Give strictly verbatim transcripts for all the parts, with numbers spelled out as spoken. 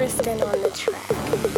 Tristan on the track.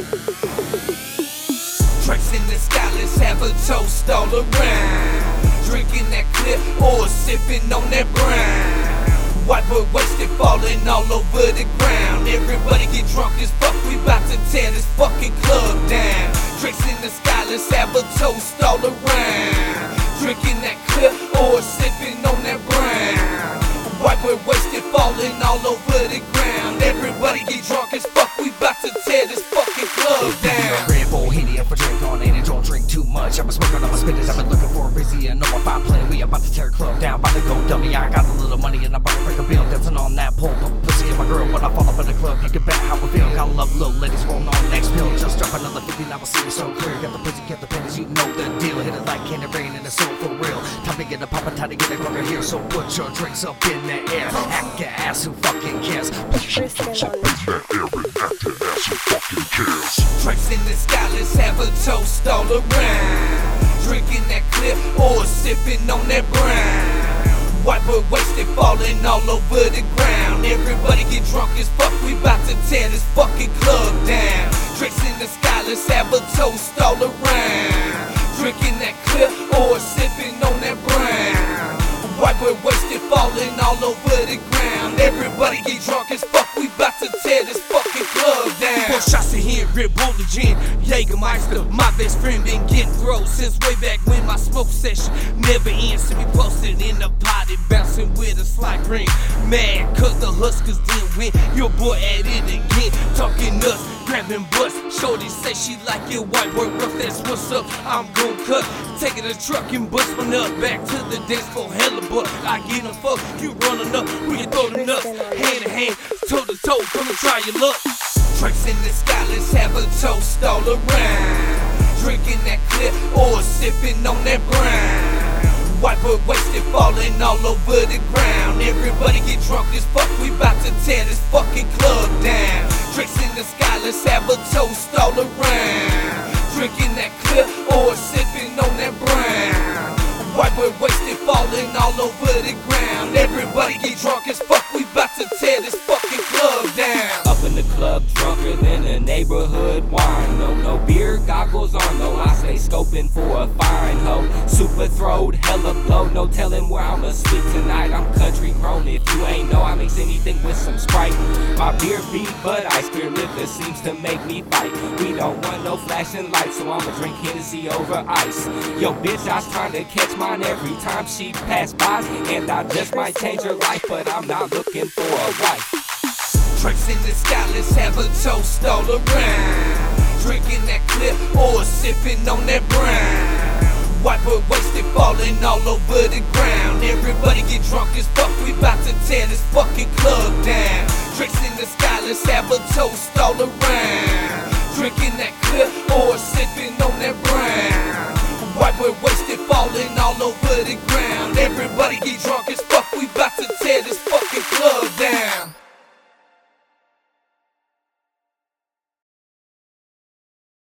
Drinks in the sky, let's have a toast all around. Drinking that clear or sipping on that brown. White boy wasted, falling all over the ground. Everybody get drunk as fuck, we bout to tear this fucking club down. Drinks in the sky, let's have a toast all around. Drinking that clear or sipping on that brown. White boy wasted, falling all over the ground. Everybody get drunk as fuck, we bout to tear this fucking club down. Red Bull, Henny up for drink on it and don't drink too much. I've been smoking on my spinners, I've been looking for a busy and know my five plan. We about to tear a club down, about to go dummy. I got a little money and I'm about to break a bill. Dancing on that pole, pump pussy in my girl. When I fall up in the club, you can bet how I feel. Gotta love little ladies rolling on the next pill. Just drop another fifty, now I see it so clear. Got the pussy, get the pennies, you know the deal. Hit it like candy rain and it's so for real. Time to get a pop and time to get a fucker here. So put your drinks up in the air. Act your ass, who fucking cares? Tristan on the track. Drinks in the sky, let's have a toast all around. Drinking that clear or sipping on that brown. White boy wasted, falling all over the ground. Everybody get drunk as fuck, we bout to tear this fucking club down. Drinks in the sky, let's have a toast all around. Drinking that clear or sipping on that brown. White boy wasted, falling all over the ground. Everybody get drunk as fuck, we bout to tear this fucking club down. Four shots in here, Red Bull, the gin, Jägermeister. My best friend been getting thrown since way back when my smoke session never ends. To be posted in the potty, bouncing with a slight ring. Mad cause the Huskers didn't win. Your boy at it again, talking nuts, grabbing butts. Shorty say she like it, white boy rough, that's what's up. I'm gon' cut, taking a truck and bust one up. Back to the dance floor, hella but I get them fuck, you running up, we can throw them nuts. Hand in hand, toe to toe, come and try your luck. Drinks in the sky, let's have a toast all around. Drinking that clear or sipping on that brown. White boy wasted, falling all over the ground. Everybody get drunk as fuck, we bout to tear this fucking club down. Drinks in the sky, let's have a toast all around. Drinking that clear or sipping on that brown. White boy wasted, falling all over the ground. Everybody get drunk as fuck, we bout to tear this fucking club down. Up in the club, drunker than a neighborhood wine. No, no beer goggles on, though I stay scoping for a fine hoe. Super throwed, hella blow, no telling where I'ma sleep tonight. I'm country grown, if you ain't know, I mix anything with some Sprite. My beer beat, but ice beer liquor seems to make me fight. We don't want no flashing lights, so I'ma drink Hennessy over ice. Yo, bitch, I was trying to catch mine every time she passed by, and I just might change her life, but I'm not looking for a wife. Drinks in the sky, let's have a toast all around. Drinking that clear or sipping on that brown. White boy wasted, falling all over the ground. Everybody get drunk as fuck, we bout to tear this fucking club down. Drinks in the sky, let's have a toast all around. Drinking that clear or sipping on that brown. White boy wasted, falling all over the ground. Everybody get drunk as fuck, we bout to tear this fucking club down.